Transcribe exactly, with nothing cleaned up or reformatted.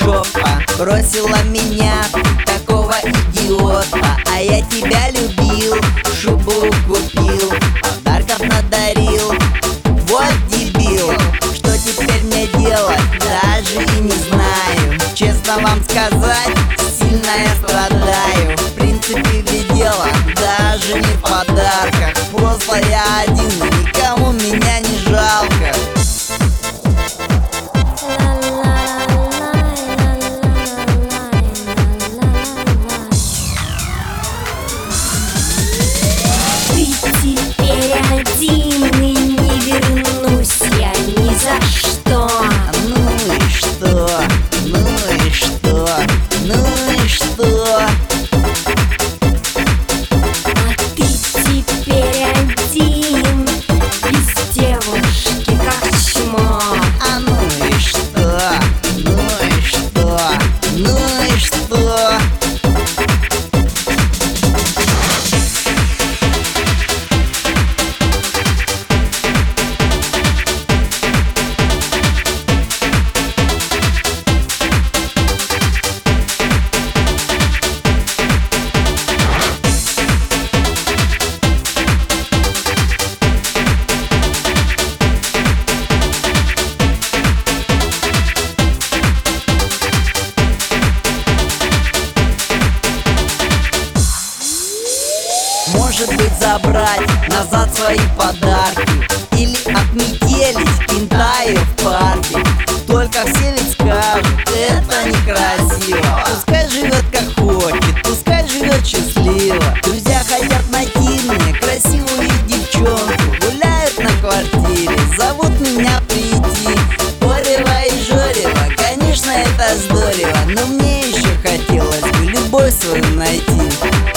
жопа бросила меня, такого идиота. А я тебя любил, шубу купил, подарков надарил. Вот дебил, что теперь мне делать, даже и не знаю. Честно вам сказать, сильно я страдаю. В принципе ведь дело даже не в подарках. Просто я один, и никому меня не жалко. Теперь один и не вернусь я ни за что. Ну и что? Ну и что? Ну и что? А ты теперь один, без девушки как чмо. А ну и что? Ну и что? Ну и что? Может быть, забрать назад свои подарки или отметелить кентаю в парке. Только все ведь скажут, это некрасиво. Пускай живет как хочет, пускай живет счастливо. Друзья хотят найти мне красивую девчонку, гуляют на квартире, зовут меня прийти. Порева и Жорева, конечно, это здорово, но мне еще хотелось бы любовь свою найти.